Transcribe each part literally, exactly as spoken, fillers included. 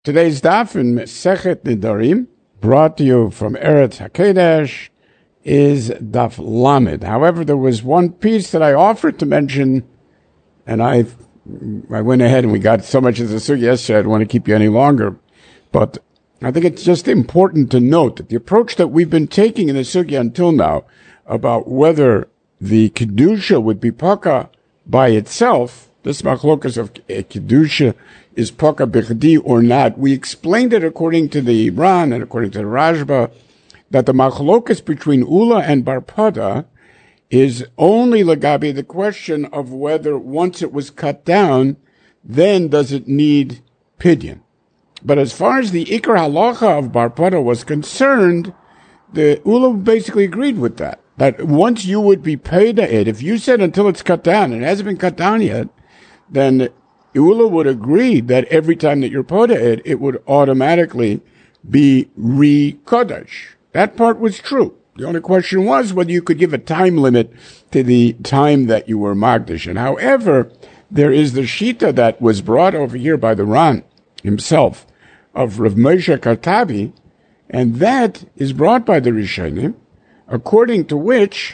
Today's daf in Mesechet Nidarim, brought to you from Eretz HaKodesh, is daf Lamed. However, there was one piece that I offered to mention, and I I went ahead and we got so much of the sugya yesterday, I don't want to keep you any longer. But I think it's just important to note that the approach that we've been taking in the sugya until now, about whether the Kedusha would be paka by itself, this machlokas of Kedusha is paka bichdi or not. We explained it according to the Ibran and according to the Rashba, that the machlokas between Ula and Barpada is only lagabi the question of whether once it was cut down, then does it need pidyon. But as far as the Ikar Halacha of Barpada was concerned, the Ula basically agreed with that. That once you would be paid it, if you said until it's cut down, and it hasn't been cut down yet, then Ula would agree that every time that you're paid it, it would automatically be re-kodesh. That part was true. The only question was whether you could give a time limit to the time that you were magdish. And however, there is the shita that was brought over here by the Ran himself of Rav Moshe Kartabi, and that is brought by the Rishonim, according to which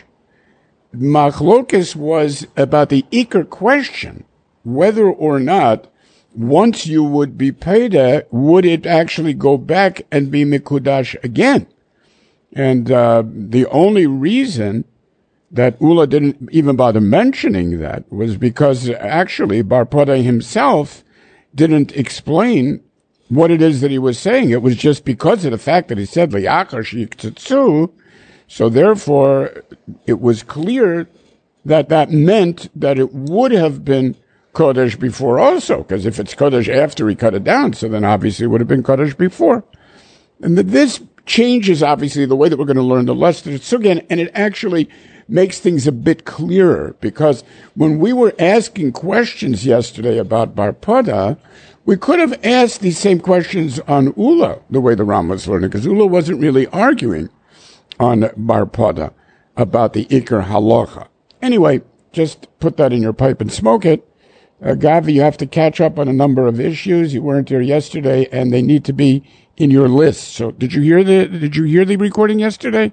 Machlokes was about the Iker question, whether or not once you would be paid, would it actually go back and be Mikudash again? And uh, the only reason that Ula didn't even bother mentioning that was because actually Barpada himself didn't explain what it is that he was saying. It was just because of the fact that he said Li'achar Shiktzutzu, so therefore it was clear that that meant that it would have been Kodesh before also, because if it's Kodesh after he cut it down, so then obviously it would have been Kodesh before. And this changes obviously the way that we're going to learn the lesson again, and it actually makes things a bit clearer, because when we were asking questions yesterday about Barpada, we could have asked these same questions on Ula, the way the Ram was learning, because Ula wasn't really arguing on Barpada about the Iker Halacha. Anyway, just put that in your pipe and smoke it. Uh, Gavi, you have to catch up on a number of issues. You weren't here yesterday, and they need to be in your list. So, did you hear the Did you hear the recording yesterday?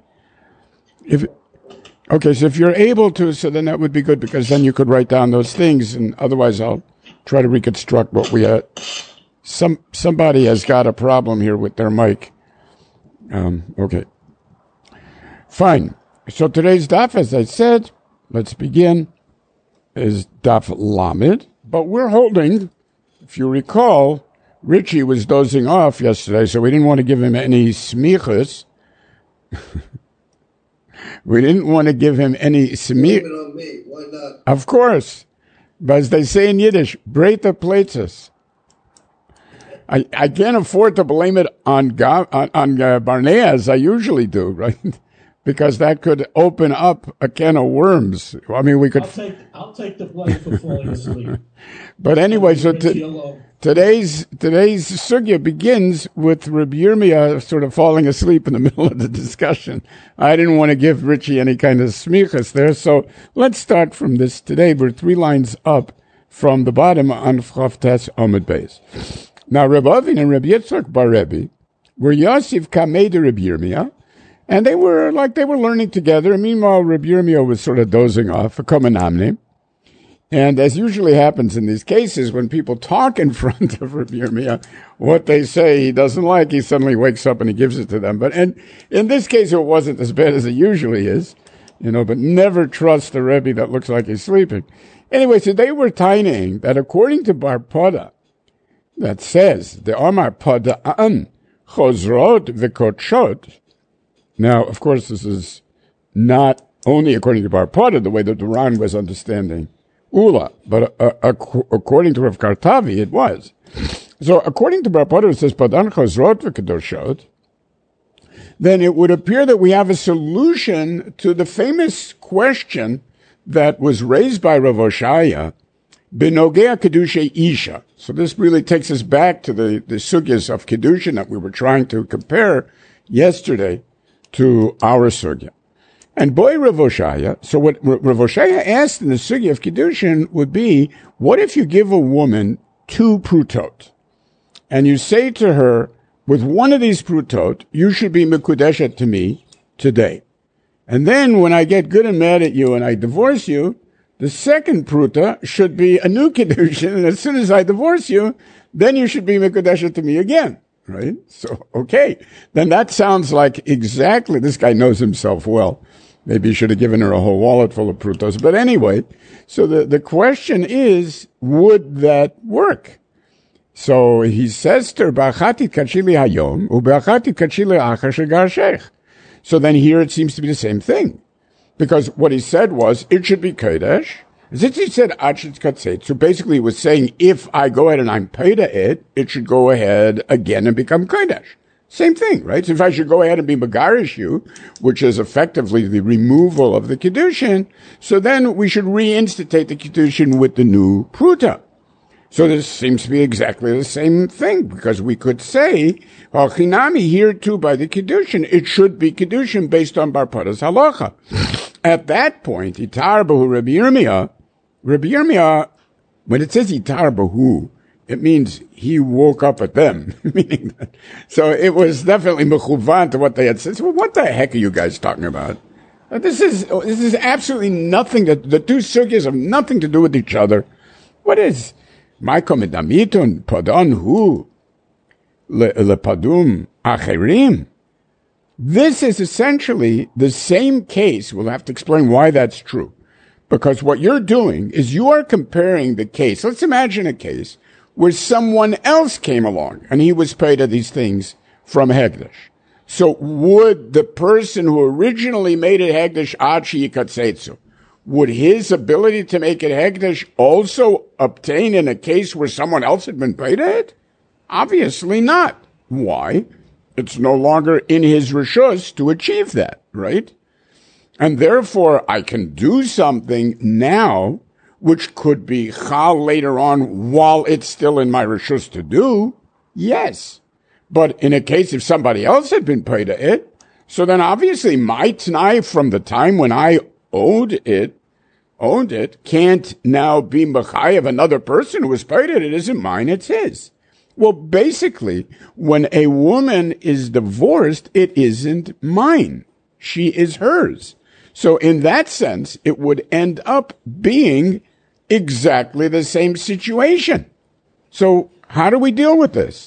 If okay, so if you're able to, so then that would be good, because then you could write down those things, and otherwise, I'll try to reconstruct what we had. Some somebody has got a problem here with their mic. Um, okay, fine. So today's daf, as I said, let's begin, is daf Lamed. But we're holding, if you recall, Richie was dozing off yesterday, so we didn't want to give him any smichas. we didn't want to give him any smichas. Why not? Of course. But as they say in Yiddish, breita plaitzes. I, I can't afford to blame it on, on, on uh, Barnea, as I usually do, right? Because that could open up a can of worms. I mean, we could. I'll take, I'll take the blame for falling asleep. But anyway, so t- today's today's sugya begins with Rabbi Yirmiyah sort of falling asleep in the middle of the discussion. I didn't want to give Richie any kind of smichas there, so let's start from this today. We're three lines up from the bottom on Chavtes Amud Beis. Now, Rabbi Avin and Rabbi Yitzchak bar Rebbe were Yosef Kamei de Rabbi Yirmiyah, and they were like they were learning together. And meanwhile, Rabbi Yirmiyah was sort of dozing off, a komanamne. And as usually happens in these cases, when people talk in front of Rabbi Yirmiyah, what they say he doesn't like, he suddenly wakes up and he gives it to them. But and in this case, it wasn't as bad as it usually is, you know. But never trust a Rebbe that looks like he's sleeping. Anyway, so they were tinying that according to Barpada, that says the Amar Pada'an Chozrot v'Kotshot. Now, of course, this is not only according to Barpada, the way that the Ran was understanding Ula, but uh, ac- according to Rav Kartavi, it was. So, according to Barpada, it says, Padan Chazrot v'Kedoshot, then it would appear that we have a solution to the famous question that was raised by Rav Oshaya, Benogea Kedusha Isha. So this really takes us back to the, the sugyas of Kedushin that we were trying to compare yesterday to our sugya. And boy, Rav Oshaya, so what Rav Oshaya asked in the sugya of Kedushin would be, what if you give a woman two prutot? and you say to her, with one of these prutot, you should be mekudeshet to me today. And then when I get good and mad at you and I divorce you, the second pruta should be a new kiddushin, and as soon as I divorce you, then you should be mekudeshet to me again. Right? So, okay. Then that sounds like exactly, this guy knows himself well. Maybe he should have given her a whole wallet full of prutos. But anyway, so the, the question is, would that work? So he says to her, "Ba'achati kachili hayom, u'ba'achati kachili achar shegarshech." So then here it seems to be the same thing. Because what he said was, it should be kodesh. Since he said achit katzet, so basically he was saying, if I go ahead and I'm paid it, it should go ahead again and become kodesh. Same thing, right? So if I should go ahead and be megarish you, which is effectively the removal of the kiddushin, so then we should reinstate the kiddushin with the new pruta. So this seems to be exactly the same thing, because we could say, Hachinami here too by the kiddushin, it should be kiddushin based on Bar Para's halacha. At that point, Itar Bahu Rabbi Yirmiyah, Rabbi Yirmiyah, when it says Itar Bahu, it means he woke up at them. Meaning that, so it was definitely mechuvan to what they had said. So what the heck are you guys talking about? Uh, This is this is absolutely nothing. That the two sugyas have nothing to do with each other. What is Maikom Edamiton Padon Hu Lepadum Acherim? This is essentially the same case. We'll have to explain why that's true. Because what you're doing is you are comparing the case. Let's imagine a case where someone else came along and he was paid of these things from Hegdish. So would the person who originally made it Hegdish Achi Yikatsetsu, would his ability to make it Hegdish also obtain in a case where someone else had been paid it? Obviously not. Why? It's no longer in his rishus to achieve that, right? And therefore, I can do something now which could be chal later on while it's still in my rishus to do. Yes. But in a case if somebody else had been paid it, so then obviously my t'nai from the time when I owed it, owned it, can't now be mechayev another person who was paid it. It isn't mine, it's his. Well, basically, when a woman is divorced, it isn't mine. She is hers. So in that sense, it would end up being exactly the same situation. So how do we deal with this?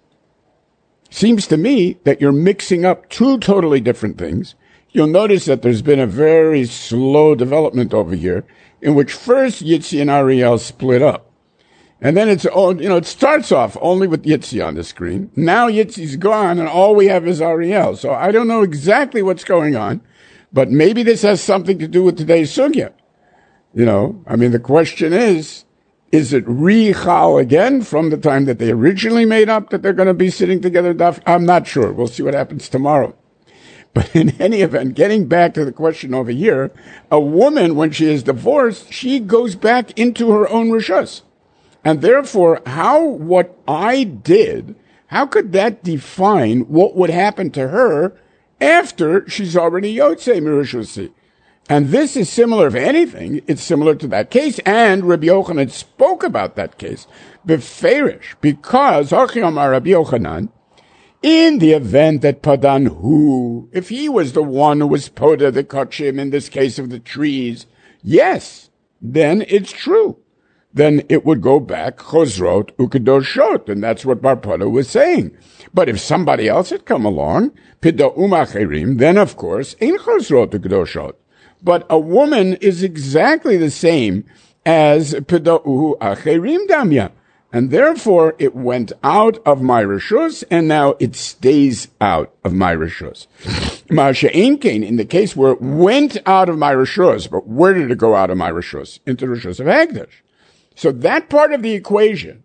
Seems to me that you're mixing up two totally different things. You'll notice that there's been a very slow development over here in which first Yitzi and Ariel split up. And then it's, all, you know, it starts off only with Yitzi on the screen. Now Yitzi's gone and all we have is Ariel. So I don't know exactly what's going on, but maybe this has something to do with today's sugya. You know, I mean, the question is, is it re-chal again from the time that they originally made up that they're going to be sitting together? I'm not sure. We'll see what happens tomorrow. But in any event, getting back to the question over here, a woman, when she is divorced, she goes back into her own rishus. And therefore, how what I did, how could that define what would happen to her after she's already Yotzei Mirushusi? And this is similar, if anything, it's similar to that case. And Rabbi Yochanan spoke about that case, beferish, because Hachi Amar Rabbi Yochanan, in the event that Padan Hu, if he was the one who was Poda the Kachim in this case of the trees, yes, then it's true. Then it would go back Chosrot Ukedoshot, and that's what Bar Poda was saying. But if somebody else had come along, Pida Umacherim, then of course, in Chosrot Ukedoshot. But a woman is exactly the same as Pida Uhu Acherim Damya. And therefore, it went out of my rishus, and now it stays out of my rishus. Ma'aseh ein kein, in the case where it went out of my rishus, but where did it go out of my rishus? Into the rishus of Hegdish. So that part of the equation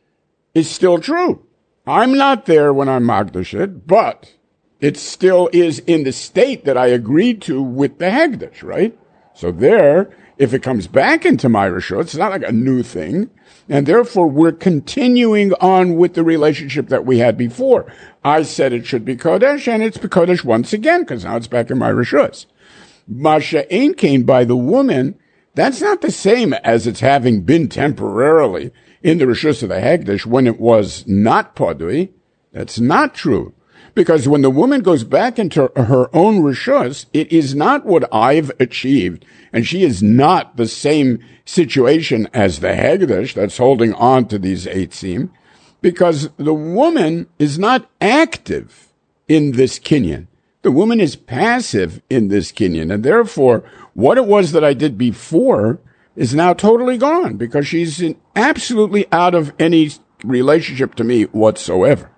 is still true. I'm not there when I'm Magdash it, but it still is in the state that I agreed to with the Hegdish, right? So there, if it comes back into my rishus, it's not like a new thing. And therefore, we're continuing on with the relationship that we had before. I said it should be Kodesh, and it's Kodesh once again, because now it's back in my rishus. Ma'aseh ein kein by the woman, that's not the same as it's having been temporarily in the Rishus of the Hegdish when it was not Padui. That's not true. Because when the woman goes back into her own Rishus, it is not what I've achieved. And she is not the same situation as the Hegdish that's holding on to these eitzim. Because the woman is not active in this kinyan. The woman is passive in this kinyan. And therefore, what it was that I did before is now totally gone because she's in absolutely out of any relationship to me whatsoever.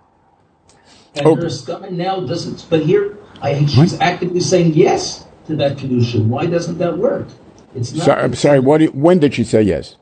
And oh. her stomach now doesn't, but here I, she's what? actively saying yes to that kedusha. Why doesn't that work? It's not. Sorry, I'm sorry. What? Do you, when did she say yes?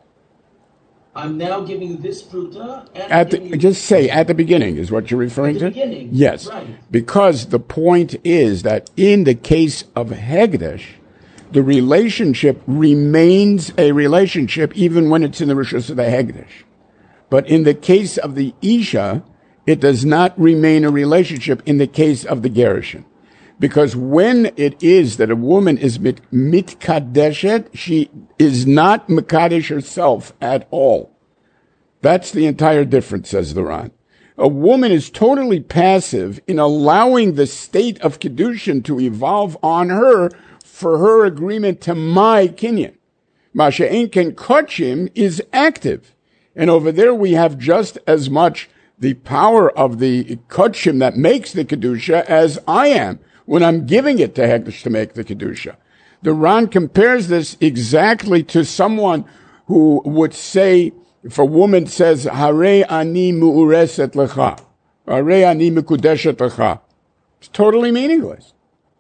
I'm now giving this pruta. And at the, just say at the beginning is what you're referring at the to. Beginning. Yes, right. Because the point is that in the case of Hegdish, the relationship remains a relationship even when it's in the Rishus of the Hegdish. But in the case of the Isha, it does not remain a relationship in the case of the Gerushin. Because when it is that a woman is mit, mitkadeshet, she is not mikadesh herself at all. That's the entire difference, says the Ran. A woman is totally passive in allowing the state of Kedushin to evolve on her for her agreement to my kinyan. Masha Enken Kochim is active. And over there we have just as much the power of the Kochim that makes the Kedusha as I am when I'm giving it to Hegdish to make the Kedusha. The Ran compares this exactly to someone who would say, if a woman says, Hare ani mu'ureset lecha, Hare ani mikudeshet lecha, it's totally meaningless.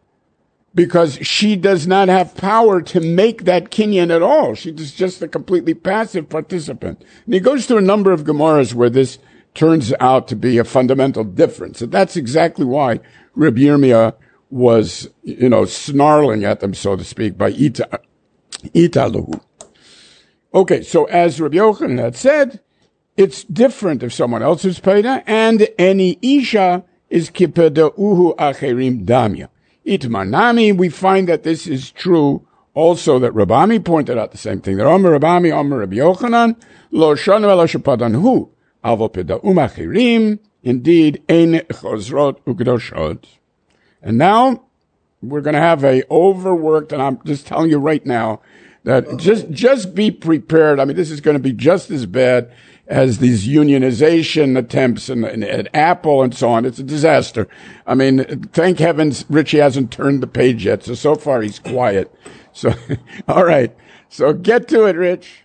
Because she does not have power to make that kinyan at all. She is just a completely passive participant. And he goes through a number of Gemaras where this turns out to be a fundamental difference. And that's exactly why Rabbi Yirmiyah was, you know, snarling at them, so to speak, by ita, italuhu. Okay, so as Rabbi Yochanan had said, it's different if someone else is peda, and any isha is kipeda uhu acherim damya. Itmanami, we find that this is true also that Rabami pointed out the same thing. That Omer Rabami, Omer Rabbi Yochanan, lo shanu ela shepadan hu, avo peda umachirim, indeed, ein chozrot ukedoshot. And now we're going to have a overworked, and I'm just telling you right now that just just be prepared. I mean, this is going to be just as bad as these unionization attempts and, and at Apple and so on. It's a disaster. I mean, thank heavens Richie hasn't turned the page yet. So so far he's quiet. So all right. So get to it, Rich.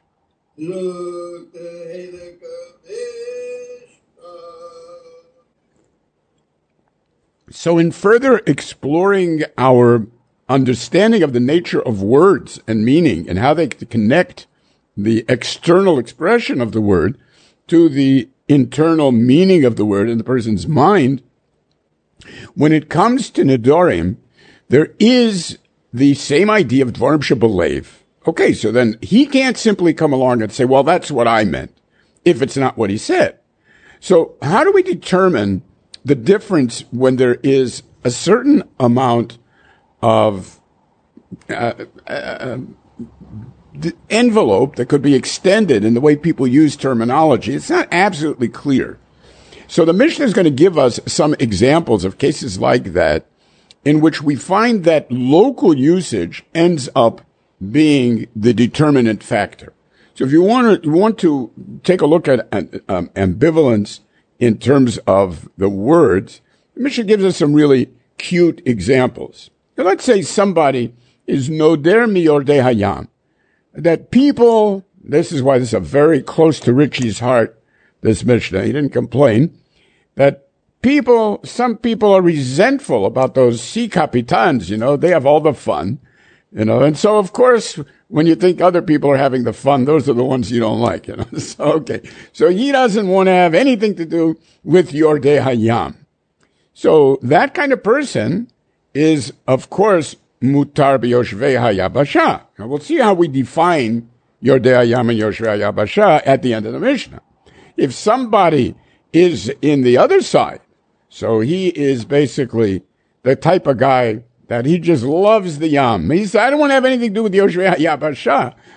So in further exploring our understanding of the nature of words and meaning and how they connect the external expression of the word to the internal meaning of the word in the person's mind, when it comes to Nedorim, there is the same idea of Dvarim Shebelev. Okay, so then he can't simply come along and say, well, that's what I meant, if it's not what he said. So how do we determine the difference when there is a certain amount of uh, uh, the envelope that could be extended in the way people use terminology? It's not absolutely clear. So the Mishnah is going to give us some examples of cases like that in which we find that local usage ends up being the determinant factor. So if you want to, you want to take a look at um, ambivalence in terms of the words, the Mishnah gives us some really cute examples. Now, let's say somebody is noder miyordei hayam. That people, this is why this is a very close to Richie's heart, this Mishnah, he didn't complain, that people, some people are resentful about those sea capitans, you know, they have all the fun, you know, and so of course, when you think other people are having the fun, those are the ones you don't like, you know. So, okay. So he doesn't want to have anything to do with Yordei Hayam. So that kind of person is, of course, mutar b'yoshvei hayabasha. Now we'll see how we define Yordei Hayam and Yoshvei hayabasha at the end of the Mishnah. If somebody is in the other side, so he is basically the type of guy that he just loves the Yam. He said, I don't want to have anything to do with Yoshvei hayabasha,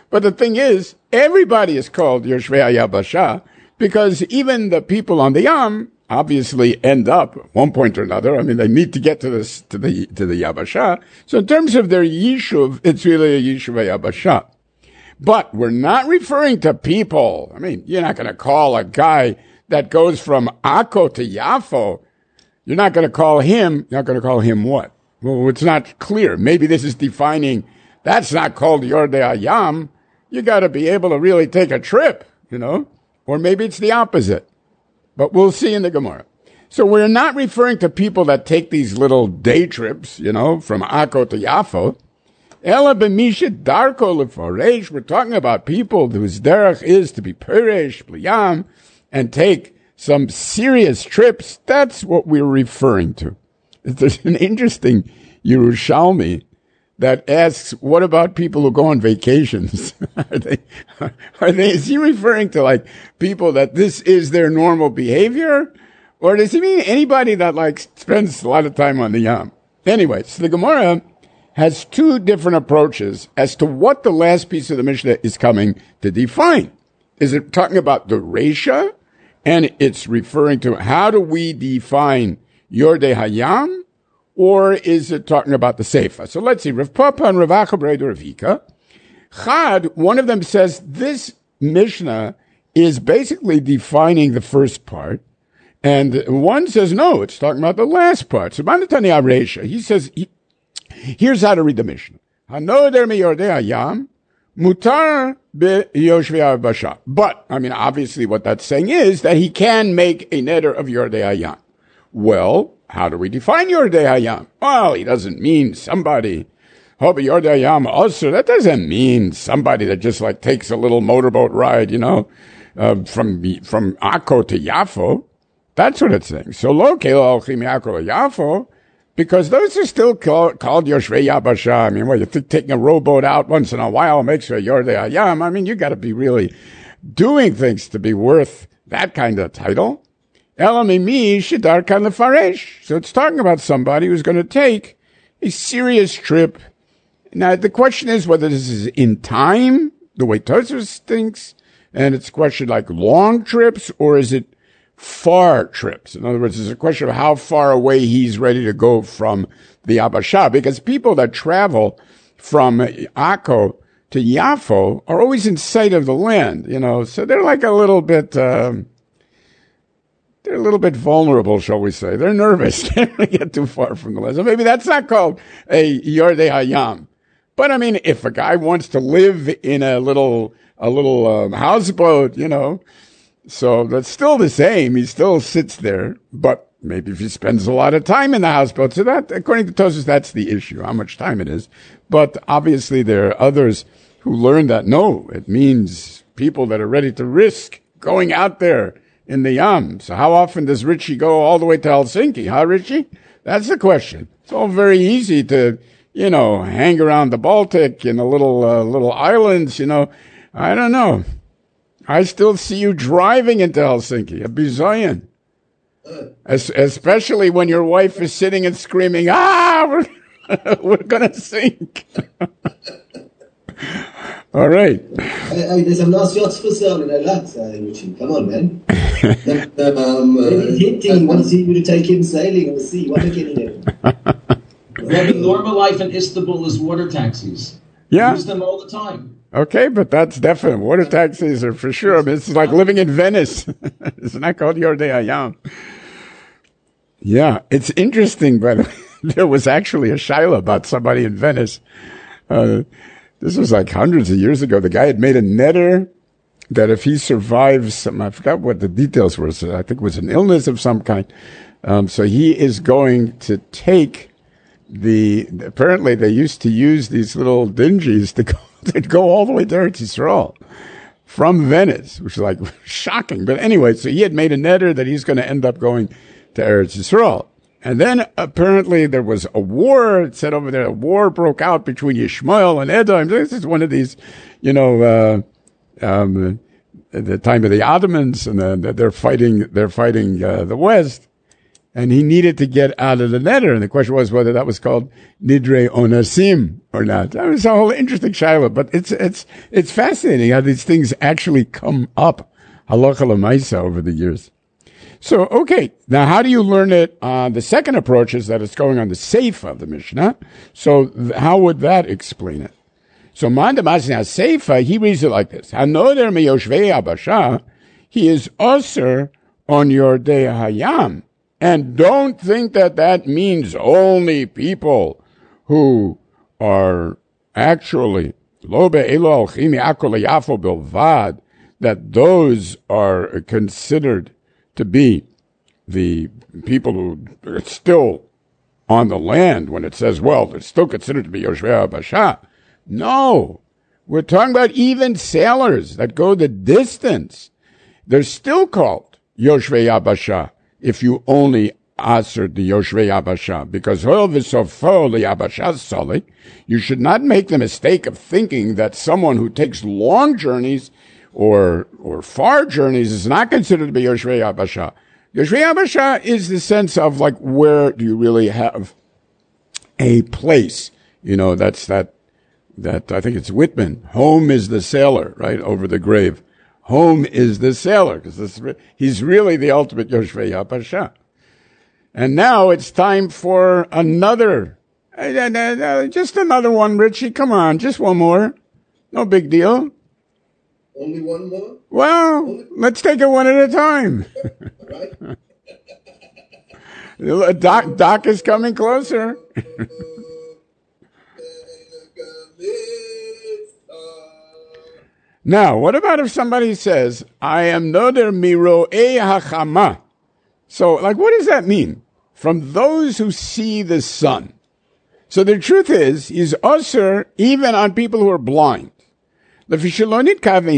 But the thing is, everybody is called Yoshvei Hayabasha because even the people on the Yam obviously end up at one point or another. I mean, they need to get to this, to the, to the Yabasha. So in terms of their Yishuv, it's really a Yishuv Yabasha. But we're not referring to people. I mean, you're not going to call a guy that goes from Akko to Yafo. You're not going to call him, you're not going to call him what? Well, it's not clear. Maybe this is defining, that's not called Yordei Hayam. You got to be able to really take a trip, you know? Or maybe it's the opposite. But we'll see in the Gemara. So we're not referring to people that take these little day trips, you know, from Akko to Yafo. Ela b'misha darko leforesh. We're talking about people whose derech is to be peresh, bliyam, and take some serious trips. That's what we're referring to. There's an interesting Yerushalmi that asks, what about people who go on vacations? are they, are they, is he referring to like people that this is their normal behavior? Or does he mean anybody that like spends a lot of time on the Yam? Anyway, so the Gemara has two different approaches as to what the last piece of the Mishnah is coming to define. Is it talking about the Reisha? And it's referring to how do we define Yordei Hayam? Or is it talking about the Seifa? So let's see. Rav Papa and Rav Achabrei Ravika. Chad, one of them says this Mishnah is basically defining the first part. And one says, no, it's talking about the last part. So Manatani Aresha, he says, he, here's how to read the Mishnah. Hanoder mi Yordei Hayam, mutar be Yoshvei Hayabasha. But, I mean, obviously what that's saying is that he can make a neder of Yordei Hayam. Well, how do we define Yordei Hayam? Well, he doesn't mean somebody, oh, but Yordei Hayam also, that doesn't mean somebody that just like takes a little motorboat ride, you know, uh, from, from Akko to Yafo. That's what it's saying. So lo kelo alchim Akko Yafo, because those are still called, called Yoshvei Yabasha. I mean, well, you think taking a rowboat out once in a while makes a Yordei Hayam. I mean, you got to be really doing things to be worth that kind of title. Elamimi shidar kan lefaresh. So it's talking about somebody who's going to take a serious trip. Now, the question is whether this is in time, the way Tosfos thinks, and it's a question like long trips, or is it far trips? In other words, it's a question of how far away he's ready to go from the Yabasha, because people that travel from Akko to Yafo are always in sight of the land, you know, so they're like a little bit, um, they're a little bit vulnerable, shall we say. They're nervous. They don't want to get too far from the land. So maybe that's not called a Yordei Hayam. But I mean, if a guy wants to live in a little, a little um, houseboat, you know, so that's still the same. He still sits there, but maybe if he spends a lot of time in the houseboat. So that, according to Tosfos, that's the issue, how much time it is. But obviously there are others who learn that, no, it means people that are ready to risk going out there in the Yam. So how often does Richie go all the way to Helsinki, huh, Richie? That's the question. It's all very easy to, you know, hang around the Baltic in the little, uh, little islands, you know. I don't know. I still see you driving into Helsinki, a bizoyan. As, especially when your wife is sitting and screaming, ah, we're, we're going to sink. All right. Hey, hey, there's a nice yacht for sale in Eilat, uh, Richie. Come on, man. um, uh, He's hinting he wants you to take him sailing on the sea. Why are you getting it? Well, the normal life in Istanbul is water taxis. Yeah. Use them all the time. Okay, but that's definite. Water taxis are for sure. I mean, it's like living in Venice. It's not called Yordei Hayam. Yeah, it's interesting, by the way. There was actually a shaila about somebody in Venice. Uh, this was like hundreds of years ago. The guy had made a neder that if he survives some, I forgot what the details were. So I think it was an illness of some kind. Um, so he is going to take the, apparently they used to use these little dingies to go, to go all the way to Eretz Yisrael from Venice, which is like shocking. But anyway, so he had made a neder that he's going to end up going to Eretz Yisrael. And then apparently there was a war. It said over there, a war broke out between Yishmael and Edom. This is one of these, you know, uh, um, at the time of the Ottomans, and uh, they're fighting, they're fighting uh, the West. and he needed to get out of the neder. And the question was whether that was called nidre onasim or not. That was a whole interesting shaila, but it's it's it's fascinating how these things actually come up halacha l'maisa over the years. So, okay, now how do you learn it? Uh, the second approach is that it's going on the seifa of the Mishnah. So th- how would that explain it? So Manda Masna Seifa, he reads it like this. Hanoder me Yoshvei Abasha, he is usher on your day hayam. And don't think that that means only people who are actually lo be'elo alchimi akol yafo bilvad, that those are considered to be the people who are still on the land when it says, well, they're still considered to be Yoshvei Abasha. No, we're talking about even sailors that go the distance. They're still called Yoshvei Abasha if you only answered the Yoshvei Abasha, because you should not make the mistake of thinking that someone who takes long journeys or or far journeys is not considered to be Yoshvei Abasha. Yoshvei Abasha is the sense of like, where do you really have a place? You know, that's that, that I think it's Whitman. Home is the sailor, right, over the grave. Home is the sailor, because he's really the ultimate Yoshvei Abasha. And now it's time for another, uh, uh, uh, just another one, Richie. Come on, just one more. No big deal. Only one more? Well, Only- let's take it one at a time. Right. Doc, Doc is coming closer. Now, what about if somebody says, I am noder miro'ei hachama? So, like, what does that mean? From those who see the sun. So the truth is, he's usher even on people who are blind. He doesn't mean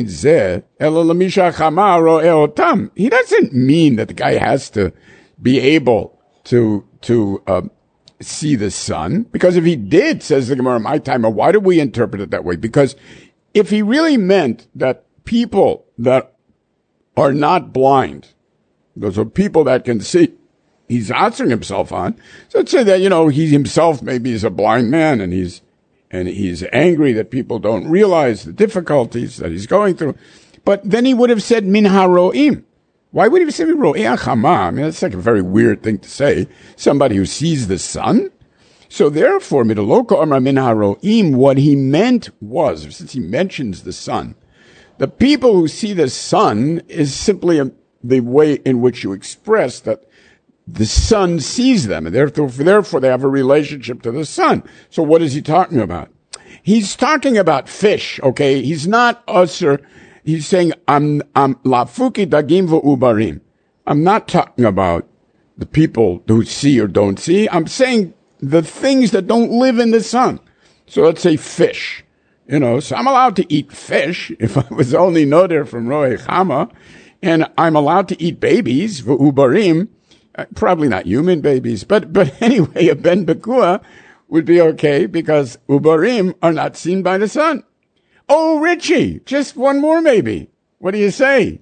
that the guy has to be able to to uh, see the sun, because if he did, says the Gemara, my time, why do we interpret it that way? Because if he really meant that people that are not blind, those are people that can see, he's answering himself on. So let's say that, you know, he himself maybe is a blind man and he's and he's angry that people don't realize the difficulties that he's going through. But then he would have said min haroim. Why would he say ro'ei hachama? I mean, that's like a very weird thing to say. Somebody who sees the sun. So therefore, midoloko amra min haroim, what he meant was, since he mentions the sun, the people who see the sun is simply a, the way in which you express that the sun sees them, and therefore, therefore they have a relationship to the sun. So what is he talking about? He's talking about fish, okay? He's not usher. He's saying, I'm, I'm lafuki dagim v'ubarim. I'm not talking about the people who see or don't see. I'm saying the things that don't live in the sun. So let's say fish. You know, so I'm allowed to eat fish if I was only noder from Ro'ei Chama, and I'm allowed to eat babies, v'ubarim. Uh, probably not human babies, but, but anyway, a ben bekua would be okay because ubarim are not seen by the sun. Oh, Richie, just one more maybe. What do you say?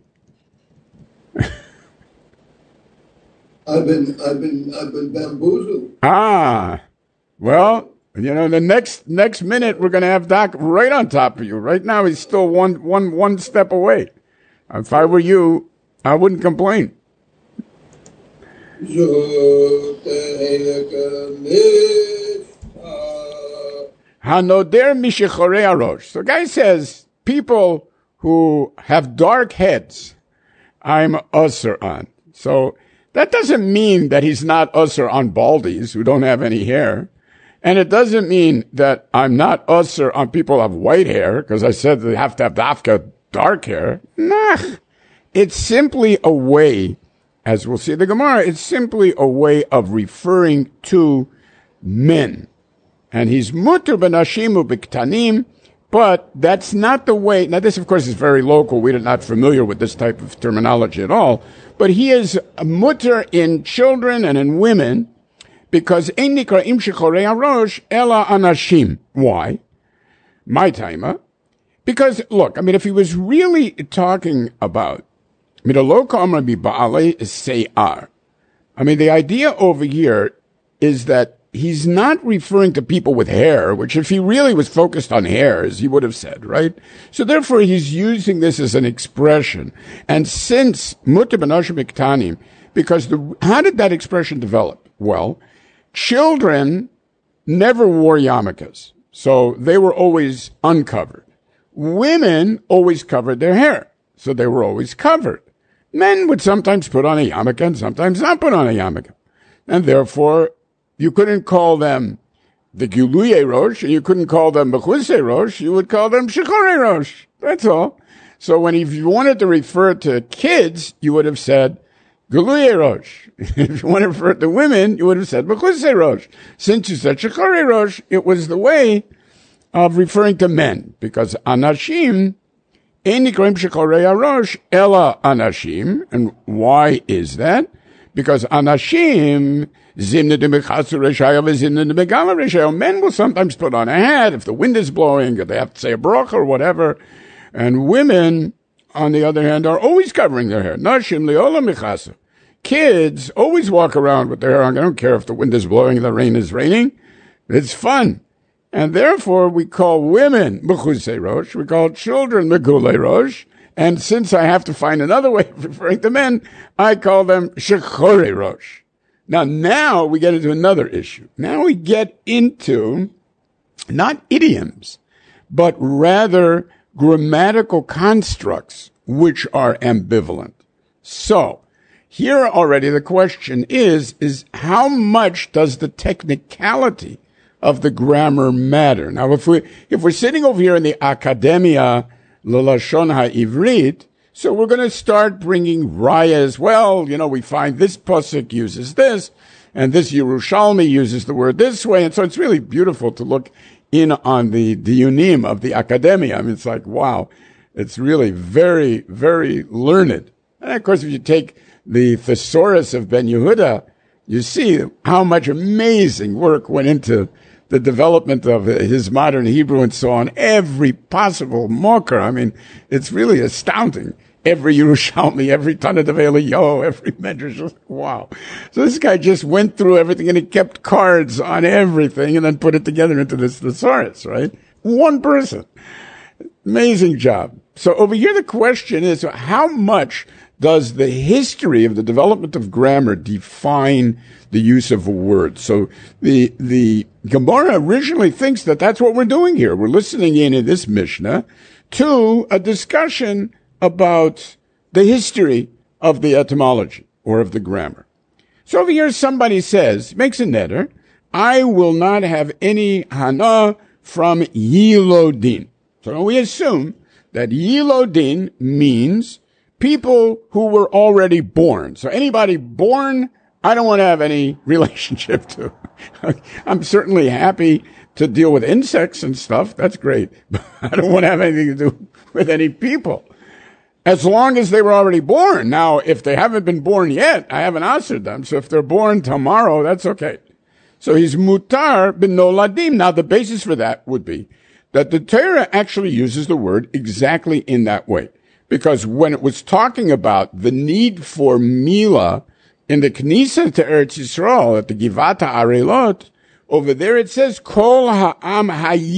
I've been, I've been, I've been bamboozled. Ah, well, you know, the next, next minute we're going to have Doc right on top of you. Right now he's still one, one, one step away. If I were you, I wouldn't complain. Hanoder mishechorei arosh. So guy says, people who have dark heads, I'm usher on. So that doesn't mean that he's not usher on baldies who don't have any hair. And it doesn't mean that I'm not usher on people who have white hair, because I said they have to have dafka dark hair. Nah. It's simply a way, as we'll see in the Gemara, it's simply a way of referring to men. And he's mutter b'nashimu b'ktanim, but that's not the way. Now, this, of course, is very local. We're not familiar with this type of terminology at all. But he is a mutter in children and in women, because ein nikra'im shechorei harosh ela anashim. Why? My timer. Because, look, I mean, if he was really talking about, midoloko amra bi ba'alei sei'ar, I mean, the idea over here is that he's not referring to people with hair, which if he really was focused on hairs, he would have said, right? So therefore, he's using this as an expression. And since mutter b'noshim iktanim, because the, how did that expression develop? Well, children never wore yarmulkes, so they were always uncovered. Women always covered their hair, so they were always covered. Men would sometimes put on a yarmulke and sometimes not put on a yarmulke. And therefore, you couldn't call them the Guluye Rosh, and you couldn't call them Mechuse Rosh, you would call them Shechore Rosh. That's all. So when if you wanted to refer to kids, you would have said Guluye Rosh. If you wanted to refer to women, you would have said Mechuse Rosh. Since you said Shechore Rosh, it was the way of referring to men, because Anashim, Ein Nikroim Shechorei Rosh, Ela Anashim. And why is that? Because Anashim, Zimna de Mechasu Reshayo, Zimna de Megala Reshayo. Men will sometimes put on a hat if the wind is blowing, or they have to say a bracha or whatever. And women, on the other hand, are always covering their hair. Nashim Leola Mechasu. Kids always walk around with their hair on. I don't care if the wind is blowing, the rain is raining. It's fun. And therefore, we call women Mechuse Rosh, we call children Megule Rosh, and since I have to find another way of referring to men, I call them Shechore Rosh. Now, now we get into another issue. Now we get into not idioms, but rather grammatical constructs which are ambivalent. So, here already the question is, is how much does the technicality of the grammar matter? Now, if we, if we're sitting over here in the Academia L'Lashon HaIvrit, so we're going to start bringing rayas. Well, you know, we find this pasuk uses this, and this Yerushalmi uses the word this way, and so it's really beautiful to look in on the diyunim of the Academia. I mean, it's like, wow, it's really very, very learned. And of course, if you take the thesaurus of Ben Yehuda, you see how much amazing work went into the development of his modern Hebrew and so on. Every possible mocker. I mean, it's really astounding. Every Yerushalmi, every Tana Devei Yo, every Medrash. Wow. So this guy just went through everything and he kept cards on everything and then put it together into this thesaurus, right? One person. Amazing job. So over here the question is, how much does the history of the development of grammar define the use of a word? So the the Gemara originally thinks that that's what we're doing here. We're listening in in this Mishnah to a discussion about the history of the etymology or of the grammar. So over here somebody says, makes a neder, I will not have any hana from Yilodin. So we assume that Yilodin means people who were already born. So anybody born, I don't want to have any relationship to. I'm certainly happy to deal with insects and stuff. That's great. But I don't want to have anything to do with any people. As long as they were already born. Now, if they haven't been born yet, I haven't answered them. So if they're born tomorrow, that's okay. So he's mutar bin noladim. Now, the basis for that would be that the Torah actually uses the word exactly in that way. Because when it was talking about the need for Mila in the Knesset to Eretz Yisrael at the Givata Arelot, over there it says, Kol ha'am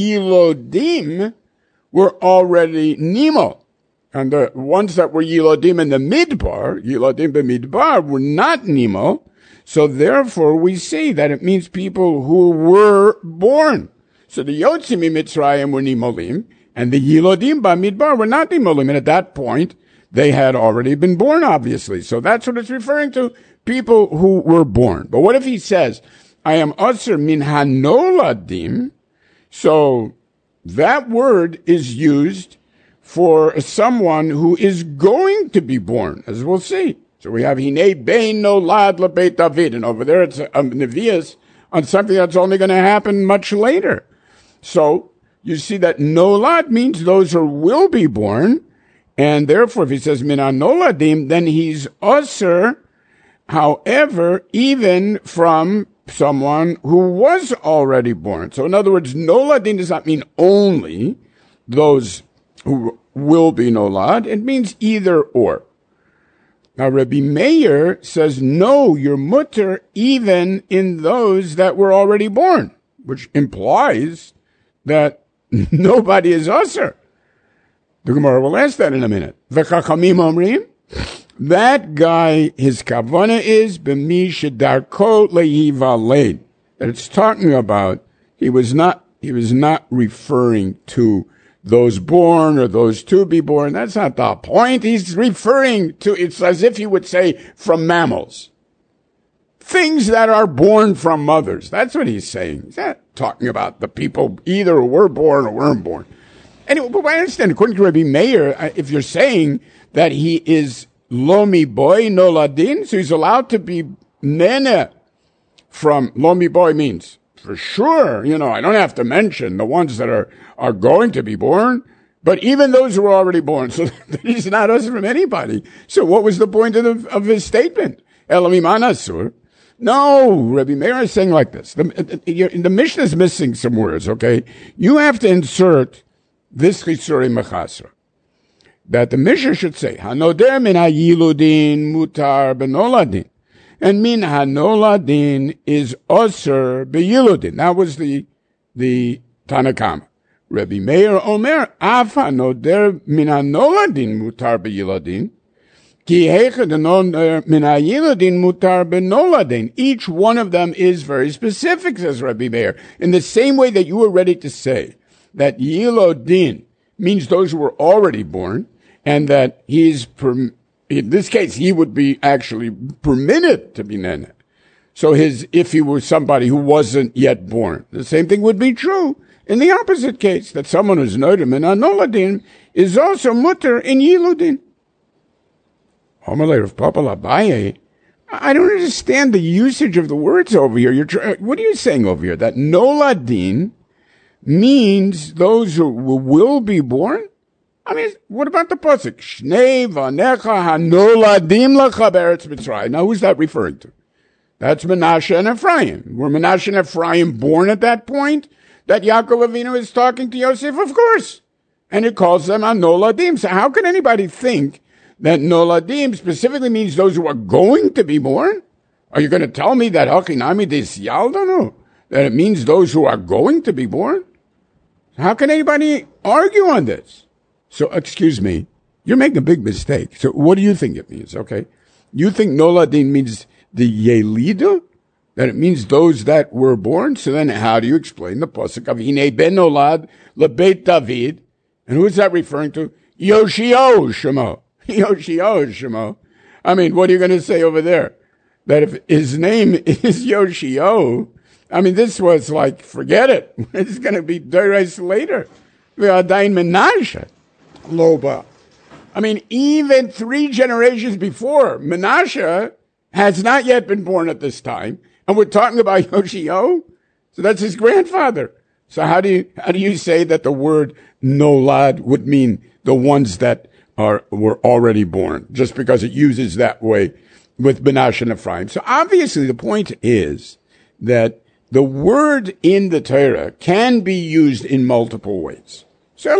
hayilodim were already Nimo. And the ones that were Yilodim in the Midbar, Yilodim b'Midbar, were not Nimo. So therefore we see that it means people who were born. So the Yotzim Mitzrayim were Nimolim, and the Yilodim b'Midbar were not Nimolim. And at that point, they had already been born, obviously. So that's what it's referring to, people who were born. But what if he says, I am Asr min hanoladim? So that word is used for someone who is going to be born, as we'll see. So we have Hinei bein nolad lebeit David, and over there it's a, a nevias on something that's only going to happen much later. So you see that nolad means those who will be born, and therefore if he says min hanoladim, then he's usher, however, even from someone who was already born. So in other words, noladim does not mean only those who will be nolad. It means either or. Now, Rabbi Meir says, no, you're mutter even in those that were already born, which implies that nobody is usher. The Gemara will ask that in a minute. V'chachamim omrim, that guy, his kavana is b'mi shedarko le'yivaled. That it's talking about, he was not, he was not referring to those born or those to be born. That's not the point. He's referring to, it's as if he would say from mammals. Things that are born from mothers. That's what he's saying. He's not talking about the people either were born or weren't born. Anyway, but I understand, according to Rabbi Meir, if you're saying that he is lomi boy noladin, so he's allowed to be nene from lomi boy means, for sure, you know, I don't have to mention the ones that are, are going to be born, but even those who are already born, so he's not us from anybody. So what was the point of, the, of his statement? Elamim anasur. No, Rabbi Meir is saying like this. The, the, the Mishnah is missing some words, okay? You have to insert this chisuri mechasra. That the Mishnah should say, Hanoder min ha-yiludin mutar benoladin. And min ha-noladin is osir beyiludin. That was the, the Tanakama. Rabbi Meir Omer, af hanoder min ha-noladin mutar beyiludin. Ki heichad hanoder min ha-yiludin mutar benoladin. Each one of them is very specific, says Rabbi Meir. In the same way that you were ready to say that yiludin means those who were already born, and that he's, per, in this case, he would be actually permitted to be nene. So his, if he were somebody who wasn't yet born, the same thing would be true in the opposite case, that someone who's nodim in anoladin is also mutter in yiludin. Homalei of Papa Abaye, I don't understand the usage of the words over here. You're try, what are you saying over here? That noladin means those who will be born? I mean, what about the pasuk? Shnei vanecha hanoladim lecha be'eretz Mitzrayim. Now, who's that referring to? That's Menashe and Ephraim. Were Menashe and Ephraim born at that point that Yaakov Avinu is talking to Yosef? Of course. And it calls them hanoladim. So how can anybody think that noladim specifically means those who are going to be born? Are you going to tell me that hachinami des yaldanu? That it means those who are going to be born? How can anybody argue on this? So, excuse me, you're making a big mistake. So what do you think it means, okay? You think noladin means the yelidu? That it means those that were born? So then how do you explain the pasuk of Hine ben nolad lebeit David? And who is that referring to? Yoshio Shemo. Yoshio Shemo. I mean, what are you going to say over there? That if his name is Yoshio, I mean, this was like, forget it. It's going to be Deres later. V'adayin Menashe. Loba. I mean, even three generations before, Menashe has not yet been born at this time, and we're talking about Yoshio. So that's his grandfather. So how do you how do you say that the word nolad would mean the ones that are were already born, just because it uses that way with Menashe and Ephraim? So obviously, the point is that the word in the Torah can be used in multiple ways. So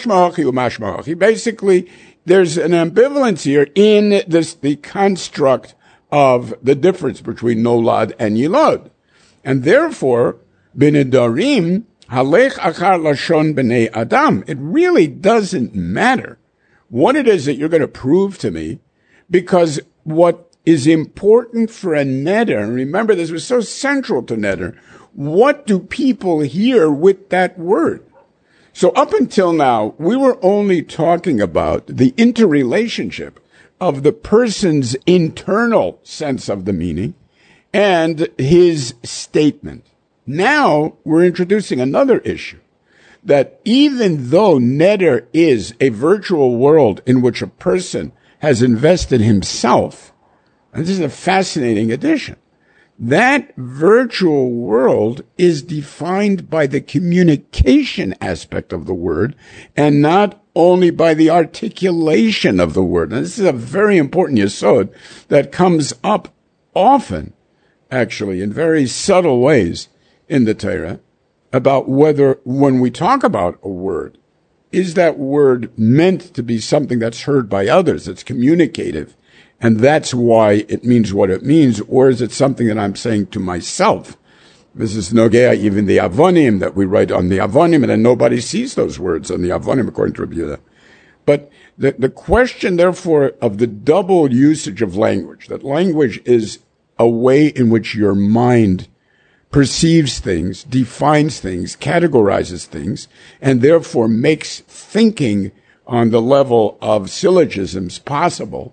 basically, there's an ambivalence here in this, the construct of the difference between nolad and yilod. And therefore, b'nedarim halech achar lashon b'nei adam. It really doesn't matter what it is that you're going to prove to me, because what is important for a neder, and remember this was so central to neder, what do people hear with that word? So up until now, we were only talking about the interrelationship of the person's internal sense of the meaning and his statement. Now we're introducing another issue, that even though neder is a virtual world in which a person has invested himself, and this is a fascinating addition, that virtual world is defined by the communication aspect of the word and not only by the articulation of the word. And this is a very important yesod that comes up often, actually, in very subtle ways in the Torah, about whether when we talk about a word, is that word meant to be something that's heard by others, that's communicative, And that's why it means what it means, or is it something that I'm saying to myself? This is Nogea, even the Avonim that we write on the Avonim, and then nobody sees those words on the Avonim, according to Rabbi Yehuda. But the, the question, therefore, of the double usage of language, that language is a way in which your mind perceives things, defines things, categorizes things, and therefore makes thinking on the level of syllogisms possible.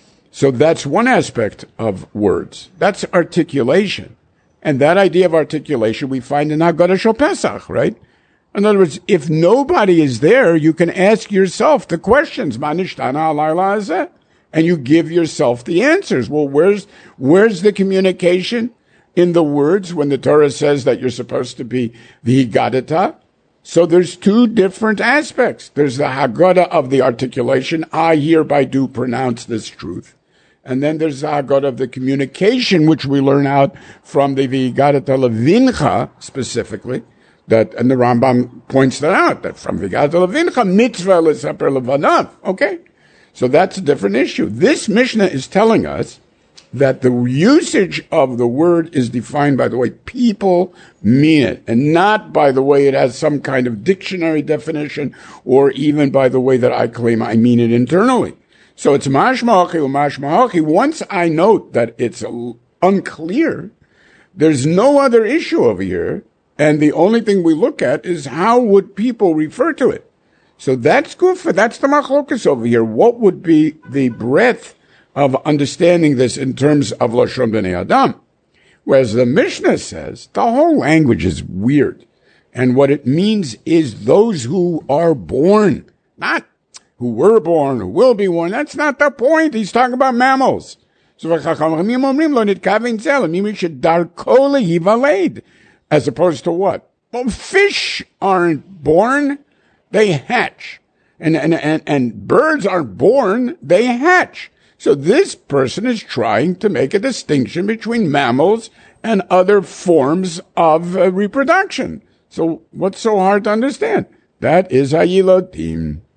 So that's one aspect of words. That's articulation. And that idea of articulation we find in Haggadah Shel Pesach, right? In other words, if nobody is there, you can ask yourself the questions, Ma nishtana halayla hazeh, and you give yourself the answers. Well, where's, where's the communication in the words when the Torah says that you're supposed to be v'higadata? So there's two different aspects. There's the Haggadah of the articulation, I hereby do pronounce this truth. And then there's the Haggadah of the communication, which we learn out from the V'higadata Levincha, specifically, that, and the Rambam points that out, that from V'higadata Levincha, mitzvah l'saper levanav. Okay? So that's a different issue. This Mishnah is telling us that the usage of the word is defined by the way people mean it, and not by the way it has some kind of dictionary definition, or even by the way that I claim I mean it internally. So it's mashma'achi u'mashma'achi. Once I note that it's unclear, there's no other issue over here, and the only thing we look at is how would people refer to it. So that's kufa, that's the machlokas over here. What would be the breadth of understanding this in terms of Lashon Bnei Adam? Whereas the Mishnah says the whole language is weird, and what it means is those who are born, not who were born, who will be born. That's not the point. He's talking about mammals. So as opposed to what? Well, fish aren't born, they hatch. And, and, and, and birds aren't born, they hatch. So this person is trying to make a distinction between mammals and other forms of uh, reproduction. So what's so hard to understand? That is Hayilotim.